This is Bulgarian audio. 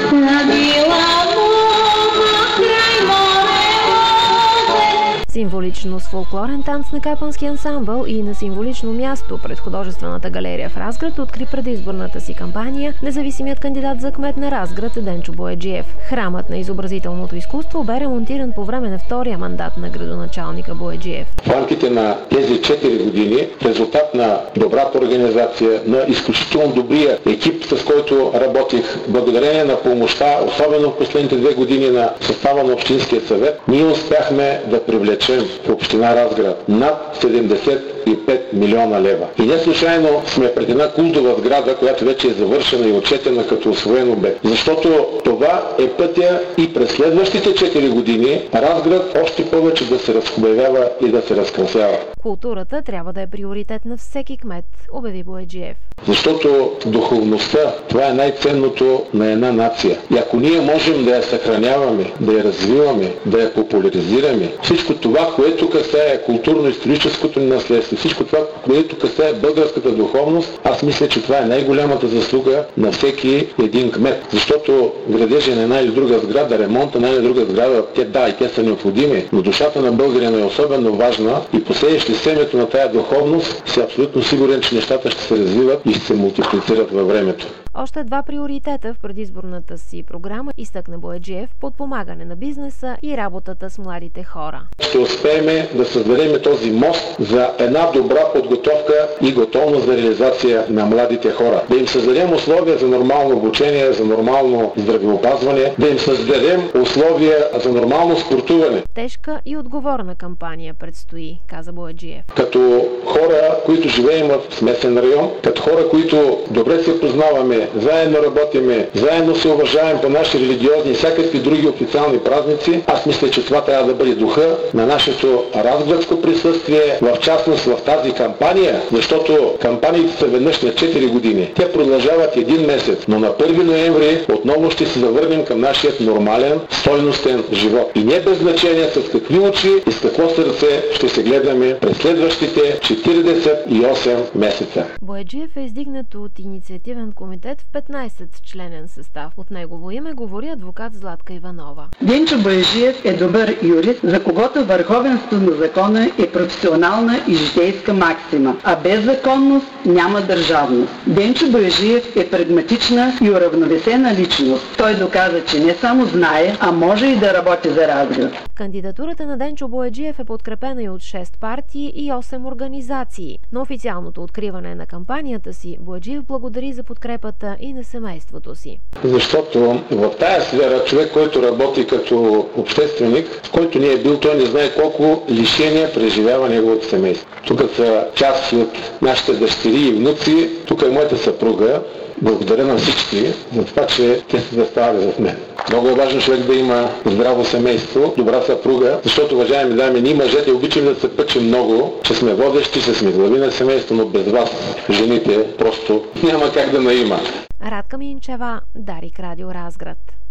Символично с фолклорен танц на Капански ансамбъл и на символично място пред художествената галерия в Разград откри предизборната си кампания независимият кандидат за кмет на Разград Денчо Бояджиев. Храмът на изобразителното изкуство бе ремонтиран по време на втория мандат на градоначалника Бояджиев. В рамките на тези 4 години, в резултат на добрата организация, на изключително добрия екип, с който работих, благодарение на помощта, особено в последните 2 години на състава на Общинския съвет, ние успяхме да привлечем в община Разград над 75 милиона лева. И не случайно сме пред една култова сграда, която вече е завършена и отчетена като усвоен обект. Защото това е пътя и през следващите 4 години Разград още повече да се разхубавява и да се разкрасява. Културата трябва да е приоритет на всеки кмет, обяви Бояджиев. Защото духовността, това е най-ценното на една нация. И ако ние можем да я съхраняваме, да я развиваме, да я популяризираме, всичко това, което касае културно-историческото ни наследство, всичко това, което касае българската духовност, аз мисля, че това е най-голямата заслуга на всеки един кмет. Защото градежа на една или друга сграда, ремонта на една или друга сграда, те са необходими, но душата на българина е особено важна и последващи семето на тая духовност, си абсолютно сигурен, че нещата ще се развиват и ще се мултиплицират във времето. Още 2 приоритета в предизборната си програма изтъкна Бояджиев: подпомагане на бизнеса и работата с младите хора. Ще успеем да създадем този мост за една добра подготовка и готовност за реализация на младите хора. Да им създадем условия за нормално обучение, за нормално здравеопазване, да им създадем условия за нормално спортуване. Тежка и отговорна кампания предстои, каза Бояджиев. Като хора, които живеем в смесен район, като хора, които добре се познаваме, заедно работиме, заедно се уважаваме по наши религиозни и всякакви други официални празници, аз мисля, че това трябва да бъде духа на нашето разградско присъствие, в частност в тази кампания, защото кампаниите са веднъж на 4 години. Те продължават 1 месец, но на 1 ноември отново ще се завърнем към нашия нормален, стойностен живот. И не без значение с какви очи и с какво сърце ще се гледаме през следващите 48 месеца. Бояджиев е издигнат от инициативен комитет в 15-членен състав. От негово име говори адвокат Златка Иванова. Денчо Бояджиев е добър юрист, за когото върховенството на закона е професионална и житейска максима, а без законност няма държавност. Денчо Бояджиев е прагматична и уравновесена личност. Той доказа, че не само знае, а може и да работи за Разград. Кандидатурата на Денчо Бояджиев е подкрепена и от 6 партии и 8 организации. На официалното откриване на кампанията си Бояджиев благодари за подкрепата и на семейството си. Защото в тая сфера човек, който работи като общественик, в който не е бил, той не знае колко лишения преживява неговото семейство. Тук са част от нашите дъщери и внуци, тук е моята съпруга. Благодаря на всички за това, че те се заставали зад мен. Много е важно човек да има здраво семейство, добра съпруга, защото, уважаеми дами, ние мъжете обичаме да се пъчим много, че сме водещи, че сме глави на семейство, но без вас, жените, просто няма как да наима. Радка Минчева, Дарик Радио Разград.